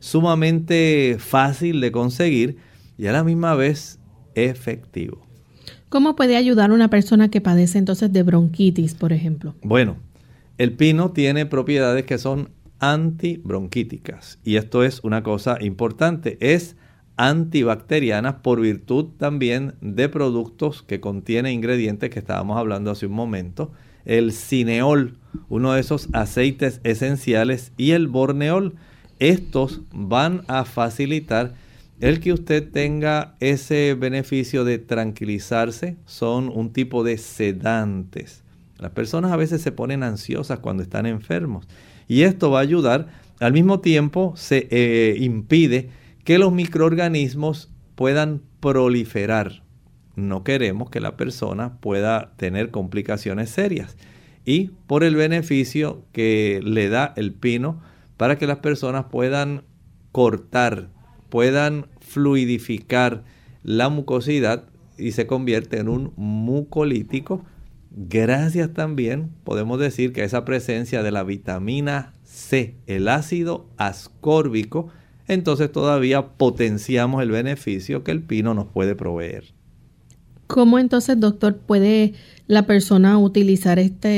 sumamente fácil de conseguir y a la misma vez efectivo. ¿Cómo puede ayudar a una persona que padece entonces de bronquitis, por ejemplo? Bueno, el pino tiene propiedades que son antibronquíticas y esto es una cosa importante, es antibacterianas por virtud también de productos que contienen ingredientes que estábamos hablando hace un momento, el cineol, uno de esos aceites esenciales, y el borneol. Estos van a facilitar el que usted tenga ese beneficio de tranquilizarse. Son un tipo de sedantes. Las personas a veces se ponen ansiosas cuando están enfermos y esto va a ayudar. Al mismo tiempo se eh, impide que los microorganismos puedan proliferar. No queremos que la persona pueda tener complicaciones serias y por el beneficio que le da el pino para que las personas puedan cortar, puedan fluidificar la mucosidad y se convierte en un mucolítico. Gracias también, podemos decir que esa presencia de la vitamina C, el ácido ascórbico, entonces todavía potenciamos el beneficio que el pino nos puede proveer. ¿Cómo entonces, doctor, puede la persona utilizar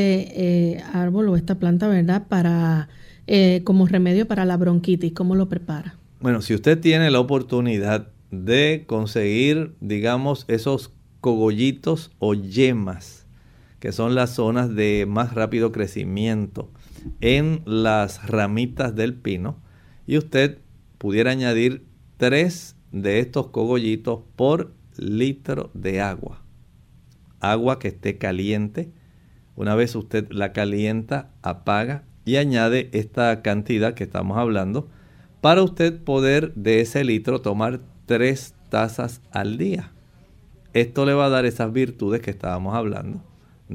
este eh, árbol o esta planta, verdad, para eh, como remedio para la bronquitis? ¿Cómo lo prepara? Bueno, si usted tiene la oportunidad de conseguir, digamos, esos cogollitos o yemas, que son las zonas de más rápido crecimiento en las ramitas del pino, y usted pudiera añadir tres de estos cogollitos por litro de agua. Agua que esté caliente. Una vez usted la calienta, apaga y añade esta cantidad que estamos hablando para usted poder de ese litro tomar tres tazas al día. Esto le va a dar esas virtudes que estábamos hablando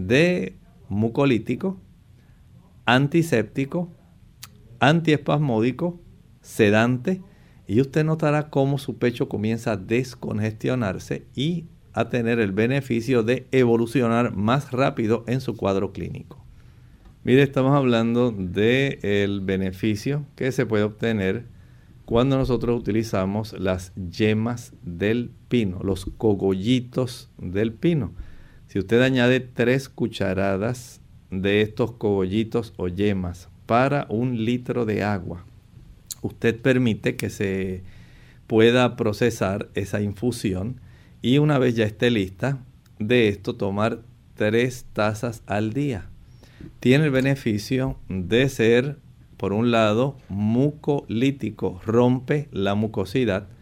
de mucolítico, antiséptico, antiespasmódico, sedante, y usted notará cómo su pecho comienza a descongestionarse y a tener el beneficio de evolucionar más rápido en su cuadro clínico. Mire, estamos hablando del beneficio que se puede obtener cuando nosotros utilizamos las yemas del pino, los cogollitos del pino. Si usted añade tres cucharadas de estos cogollitos o yemas para un litro de agua, usted permite que se pueda procesar esa infusión y una vez ya esté lista, de esto tomar tres tazas al día. Tiene el beneficio de ser, por un lado, mucolítico, rompe la mucosidad,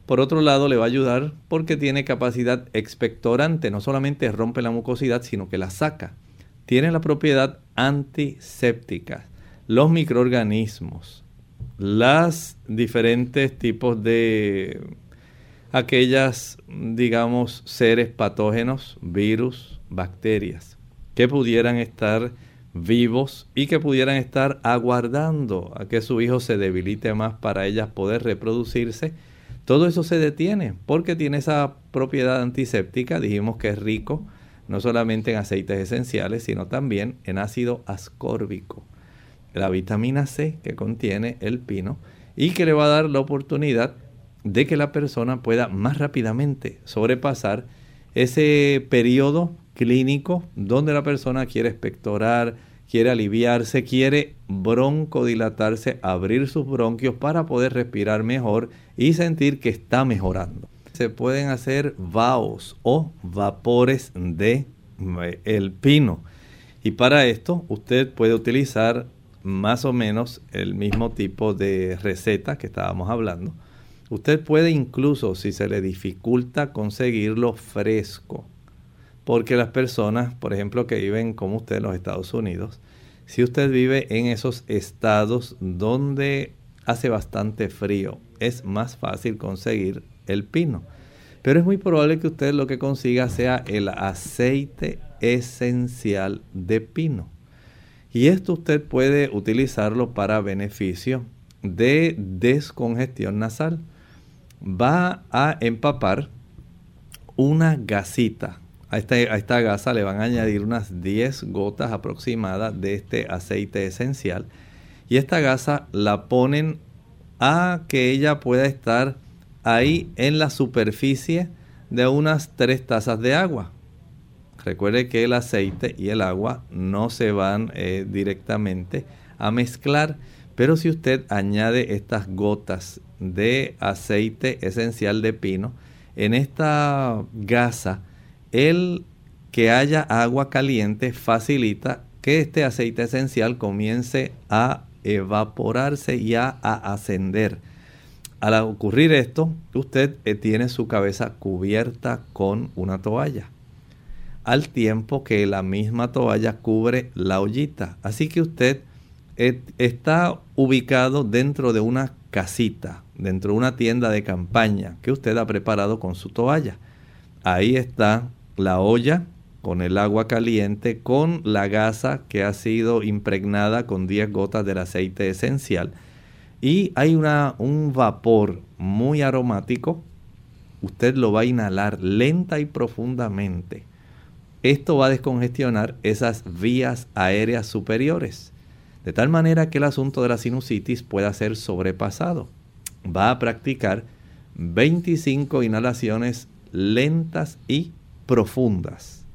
Por otro lado, le va a ayudar porque tiene capacidad expectorante. No solamente rompe la mucosidad, sino que la saca. Tiene la propiedad antiséptica. Los microorganismos, los diferentes tipos de aquellas, digamos, seres patógenos, virus, bacterias, que pudieran estar vivos y que pudieran estar aguardando a que su hijo se debilite más para ellas poder reproducirse. Todo eso se detiene porque tiene esa propiedad antiséptica. Dijimos que es rico no solamente en aceites esenciales, sino también en ácido ascórbico, la vitamina C que contiene el pino, y que le va a dar la oportunidad de que la persona pueda más rápidamente sobrepasar ese periodo clínico donde la persona quiere expectorar, quiere aliviarse, quiere broncodilatarse, abrir sus bronquios para poder respirar mejor y sentir que está mejorando. Se pueden hacer vaos o vapores de el pino, y para esto usted puede utilizar más o menos el mismo tipo de receta que estábamos hablando. Usted puede incluso, si se le dificulta conseguirlo fresco, porque las personas, por ejemplo, que viven como usted en los Estados Unidos, si usted vive en esos estados donde hace bastante frío, es más fácil conseguir el pino. Pero es muy probable que usted lo que consiga sea el aceite esencial de pino. Y esto usted puede utilizarlo para beneficio de descongestión nasal. Va a empapar una gasita. A esta, a esta gasa le van a añadir unas diez gotas aproximadas de este aceite esencial. Y esta gasa la ponen a que ella pueda estar ahí en la superficie de unas tres tazas de agua. Recuerde que el aceite y el agua no se van eh, directamente a mezclar, pero si usted añade estas gotas de aceite esencial de pino en esta gasa, el que haya agua caliente facilita que este aceite esencial comience a evaporarse y a, a ascender. Al ocurrir esto, usted eh, tiene su cabeza cubierta con una toalla, al tiempo que la misma toalla cubre la ollita. Así que usted eh, está ubicado dentro de una casita, dentro de una tienda de campaña que usted ha preparado con su toalla. Ahí está la olla con el agua caliente, con la gasa que ha sido impregnada con diez gotas del aceite esencial. Y hay una, un vapor muy aromático. Usted lo va a inhalar lenta y profundamente. Esto va a descongestionar esas vías aéreas superiores, de tal manera que el asunto de la sinusitis pueda ser sobrepasado. Va a practicar veinticinco inhalaciones lentas y profundas.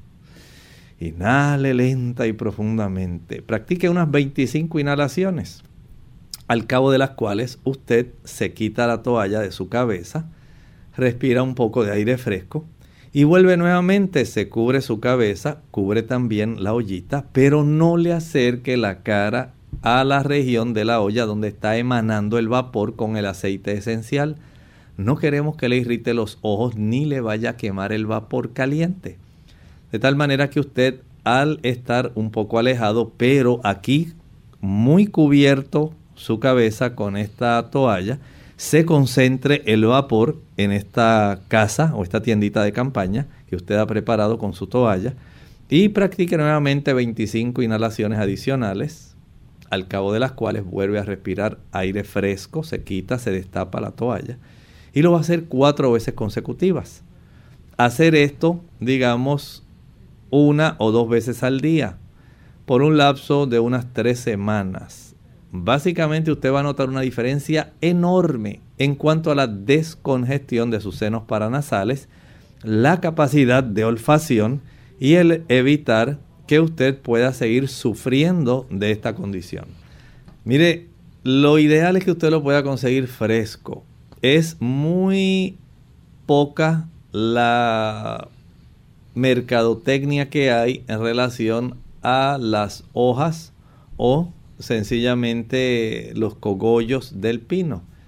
Inhale lenta y profundamente. Practique unas veinticinco inhalaciones, al cabo de las cuales usted se quita la toalla de su cabeza, respira un poco de aire fresco y vuelve nuevamente, se cubre su cabeza, cubre también la ollita, pero no le acerque la cara a la región de la olla donde está emanando el vapor con el aceite esencial. No queremos que le irrite los ojos ni le vaya a quemar el vapor caliente. De tal manera que usted, al estar un poco alejado, pero aquí muy cubierto su cabeza con esta toalla, se concentre el vapor en esta casa o esta tiendita de campaña que usted ha preparado con su toalla, y practique nuevamente veinticinco inhalaciones adicionales, al cabo de las cuales vuelve a respirar aire fresco, se quita, se destapa la toalla, y lo va a hacer cuatro veces consecutivas. Hacer esto, digamos, una o dos veces al día, por un lapso de unas tres semanas. Básicamente usted va a notar una diferencia enorme en cuanto a la descongestión de sus senos paranasales, la capacidad de olfacción y el evitar que usted pueda seguir sufriendo de esta condición. Mire, lo ideal es que usted lo pueda conseguir fresco. Es muy poca la mercadotecnia que hay en relación a las hojas o sencillamente los cogollos del pino.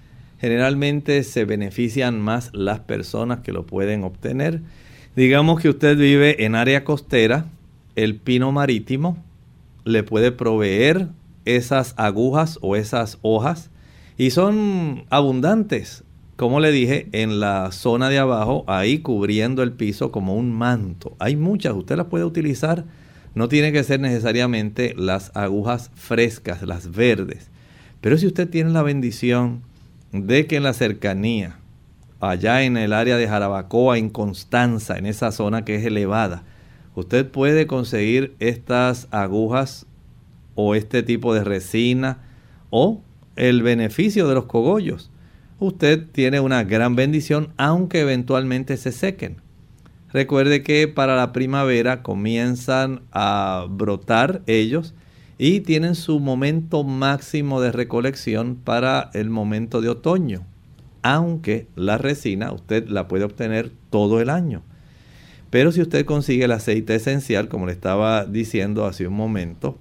Generalmente se benefician más las personas que lo pueden obtener. Digamos que usted vive en área costera, el pino marítimo le puede proveer esas agujas o esas hojas y son abundantes, como le dije, en la zona de abajo, ahí cubriendo el piso como un manto. Hay muchas, usted las puede utilizar, no tiene que ser necesariamente las agujas frescas, las verdes. Pero si usted tiene la bendición de que en la cercanía, allá en el área de Jarabacoa, en Constanza, en esa zona que es elevada, usted puede conseguir estas agujas o este tipo de resina o el beneficio de los cogollos. Usted tiene una gran bendición, aunque eventualmente se sequen. Recuerde que para la primavera comienzan a brotar ellos y tienen su momento máximo de recolección para el momento de otoño. Aunque la resina usted la puede obtener todo el año. Pero si usted consigue el aceite esencial, como le estaba diciendo hace un momento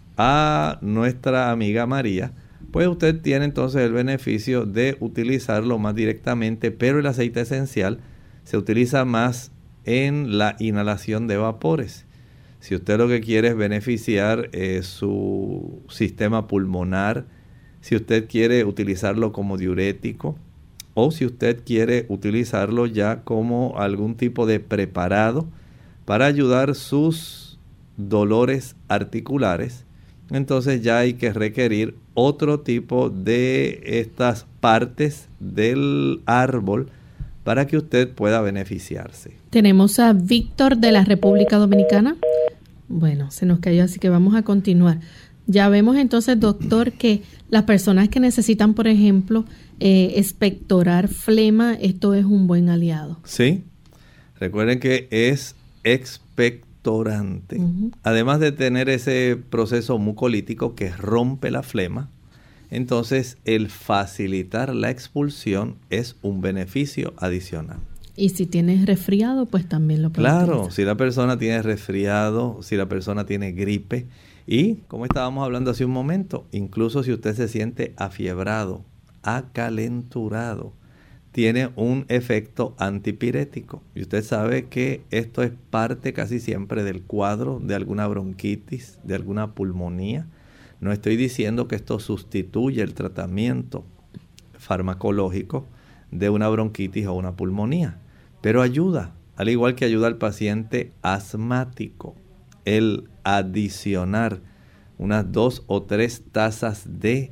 a nuestra amiga María, pues usted tiene entonces el beneficio de utilizarlo más directamente, pero el aceite esencial se utiliza más en la inhalación de vapores. Si usted lo que quiere es beneficiar eh, su sistema pulmonar, si usted quiere utilizarlo como diurético, o si usted quiere utilizarlo ya como algún tipo de preparado para ayudar sus dolores articulares, entonces ya hay que requerir otro tipo de estas partes del árbol para que usted pueda beneficiarse. Tenemos a Víctor de la República Dominicana. Bueno, se nos cayó, así que vamos a continuar. Ya vemos entonces, doctor, que las personas que necesitan, por ejemplo, eh, expectorar flema, esto es un buen aliado. Sí, recuerden que es expectorante. Uh-huh. Además de tener ese proceso mucolítico que rompe la flema, entonces el facilitar la expulsión es un beneficio adicional. Y si tienes resfriado, pues también lo puedes Claro, utilizar. Si la persona tiene resfriado, si la persona tiene gripe, y como estábamos hablando hace un momento, incluso si usted se siente afiebrado, acalenturado, tiene un efecto antipirético. Y usted sabe que esto es parte casi siempre del cuadro de alguna bronquitis, de alguna pulmonía. No estoy diciendo que esto sustituye el tratamiento farmacológico de una bronquitis o una pulmonía, pero ayuda, al igual que ayuda al paciente asmático, el adicionar unas dos o tres tazas de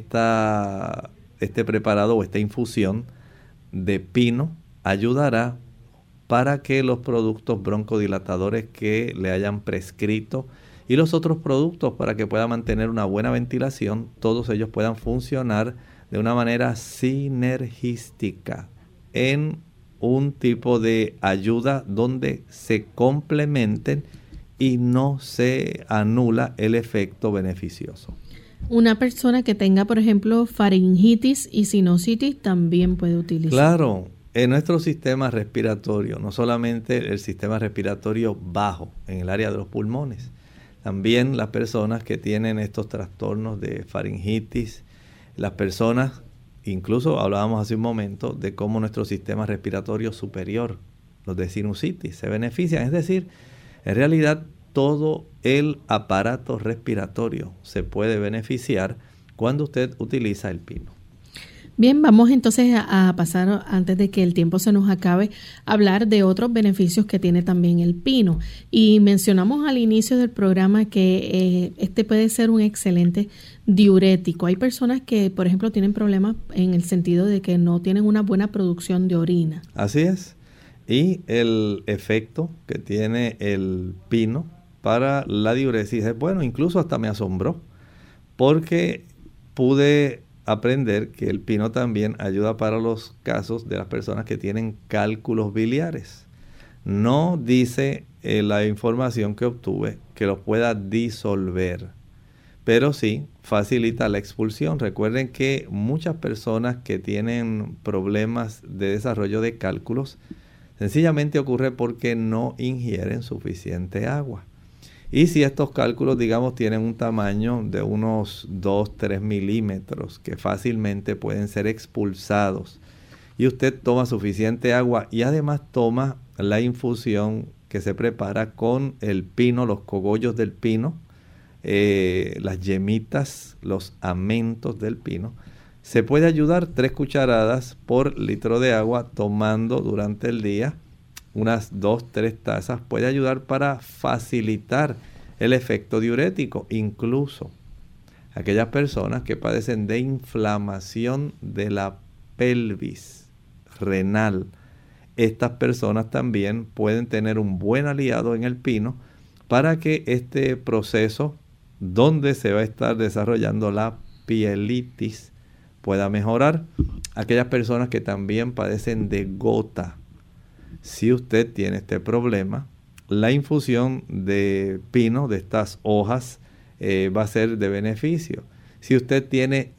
esta, este preparado o esta infusión de pino ayudará para que los productos broncodilatadores que le hayan prescrito y los otros productos para que pueda mantener una buena ventilación, todos ellos puedan funcionar de una manera sinergística en un tipo de ayuda donde se complementen y no se anula el efecto beneficioso. Una persona que tenga, por ejemplo, faringitis y sinusitis también puede utilizar. Claro, en nuestro sistema respiratorio, no solamente el sistema respiratorio bajo, en el área de los pulmones, también las personas que tienen estos trastornos de faringitis, las personas, incluso hablábamos hace un momento de cómo nuestro sistema respiratorio superior, los de sinusitis, se benefician. Es decir, en realidad todo el aparato respiratorio se puede beneficiar cuando usted utiliza el pino. Bien, vamos entonces a, a pasar, antes de que el tiempo se nos acabe, a hablar de otros beneficios que tiene también el pino. Y mencionamos al inicio del programa que eh, este puede ser un excelente diurético. Hay personas que, por ejemplo, tienen problemas en el sentido de que no tienen una buena producción de orina. Así es. Y el efecto que tiene el pino para la diuresis es bueno, incluso hasta me asombró, porque pude aprender que el pino también ayuda para los casos de las personas que tienen cálculos biliares. No dice eh, la información que obtuve que los pueda disolver, pero sí facilita la expulsión. Recuerden que muchas personas que tienen problemas de desarrollo de cálculos sencillamente ocurre porque no ingieren suficiente agua. Y si estos cálculos, digamos, tienen un tamaño de unos dos, tres milímetros, que fácilmente pueden ser expulsados, y usted toma suficiente agua y además toma la infusión que se prepara con el pino, los cogollos del pino, eh, las yemitas, los amentos del pino, se puede ayudar tres cucharadas por litro de agua tomando durante el día unas dos, tres tazas. Puede ayudar para facilitar el efecto diurético. Incluso aquellas personas que padecen de inflamación de la pelvis renal, estas personas también pueden tener un buen aliado en el pino para que este proceso donde se va a estar desarrollando la pielitis pueda mejorar. Aquellas personas que también padecen de gota, si usted tiene este problema, la infusión de pino, de estas hojas, eh, va a ser de beneficio. Si usted tiene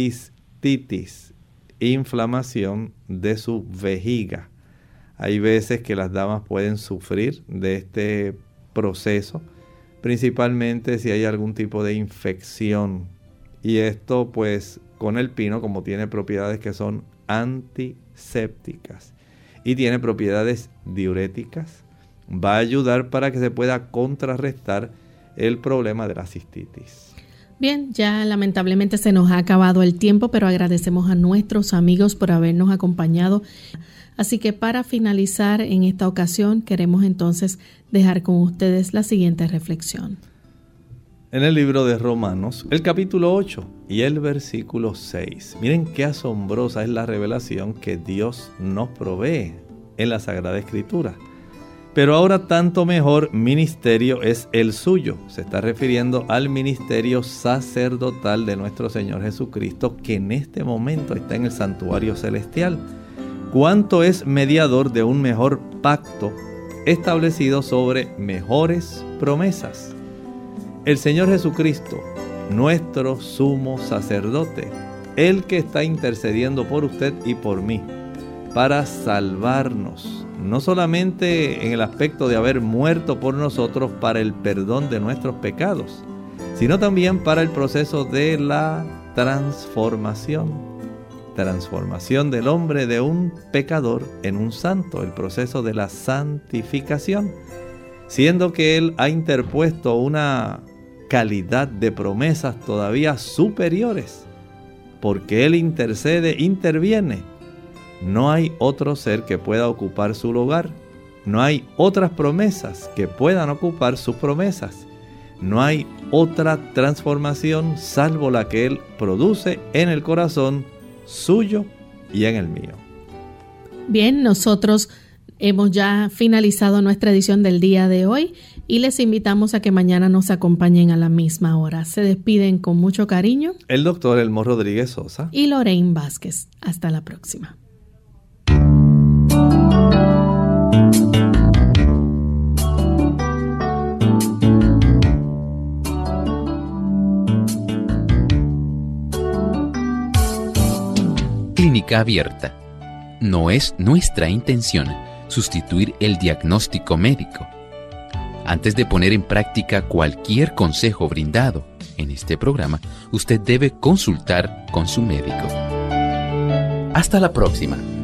cistitis, inflamación de su vejiga, hay veces que las damas pueden sufrir de este proceso, principalmente si hay algún tipo de infección. Y esto pues con el pino, como tiene propiedades que son antisépticas y tiene propiedades diuréticas, va a ayudar para que se pueda contrarrestar el problema de la cistitis. Bien, ya lamentablemente se nos ha acabado el tiempo, pero agradecemos a nuestros amigos por habernos acompañado. Así que para finalizar en esta ocasión, queremos entonces dejar con ustedes la siguiente reflexión. En el libro de Romanos, el capítulo ocho y el versículo seis. Miren qué asombrosa es la revelación que Dios nos provee en la Sagrada Escritura. Pero ahora tanto mejor ministerio es el suyo. Se está refiriendo al ministerio sacerdotal de nuestro Señor Jesucristo, que en este momento está en el santuario celestial. Cuánto es mediador de un mejor pacto establecido sobre mejores promesas. El Señor Jesucristo, nuestro sumo sacerdote, el que está intercediendo por usted y por mí, para salvarnos, no solamente en el aspecto de haber muerto por nosotros para el perdón de nuestros pecados, sino también para el proceso de la transformación. Transformación del hombre de un pecador en un santo, el proceso de la santificación, siendo que Él ha interpuesto una calidad de promesas todavía superiores, porque Él intercede, interviene. No hay otro ser que pueda ocupar su lugar, no hay otras promesas que puedan ocupar sus promesas, no hay otra transformación salvo la que Él produce en el corazón suyo y en el mío. Bien, nosotros hemos ya finalizado nuestra edición del día de hoy y les invitamos a que mañana nos acompañen a la misma hora. Se despiden con mucho cariño el doctor Elmo Rodríguez Sosa y Lorraine Vázquez. Hasta la próxima. Clínica Abierta. No es nuestra intención sustituir el diagnóstico médico. Antes de poner en práctica cualquier consejo brindado en este programa, usted debe consultar con su médico. Hasta la próxima.